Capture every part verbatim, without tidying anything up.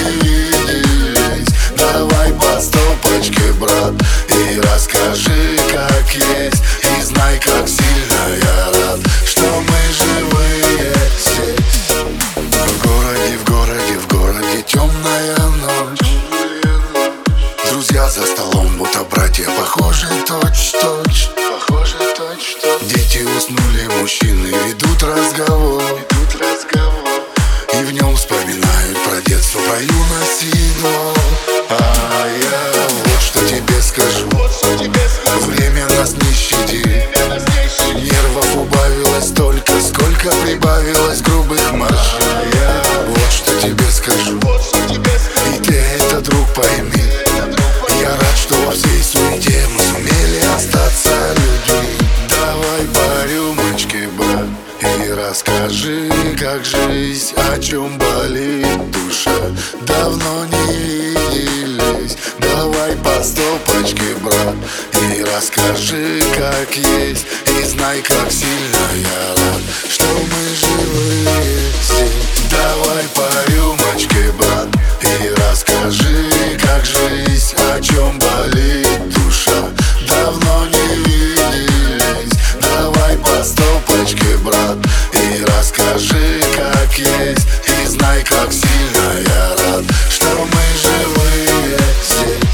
виделись. Давай по стопочке, брат, и расскажи, как есть. И знай, как сильно я рад, что мы живые здесь. В городе, в городе, в городе темная ночь. Друзья за столом, будто братья, похожи точь-точь. Похожи точь-точь. Дети уснули, мужчины ведут разговор. Ведут разговор. И в нем вспоминают про детство, про юность и год. А я вот что тебе скажу, вот что тебе скажу. Время нас не щадит. Нервов убавилось столько, сколько прибавилось грубых марш. А я вот что тебе скажу, вот что тебе скажу. И ты это, друг, пойми. Я рад, что во всей суете мы сумели остаться людьми. Давай по рюмочке, брат, и расскажи, как жизнь, о чем болит душа. Давно не виделись. Давай по стопочке, брат, и расскажи, как есть. И знай, как сильно я рад, что мы живые здесь. Давай по рюмочке, брат, и расскажи, как жизнь, о чем болит душа. Давно не виделись. Давай по стопочке, брат, и расскажи, как есть. И знай, как сильно я рад, что мы живые здесь.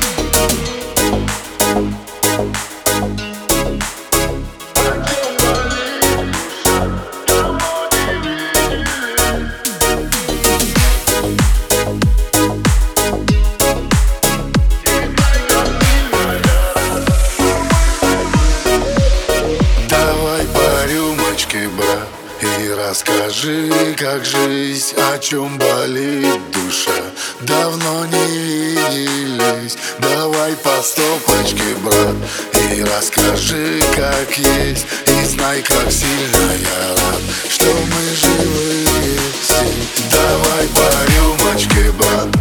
Давай по рюмочке, брат, и расскажи, как жизнь, о чем болит душа. Давно не виделись. Давай по стопочке, брат, и расскажи, как есть. И знай, как сильно я рад, что мы живые здесь. Давай по рюмочке, брат,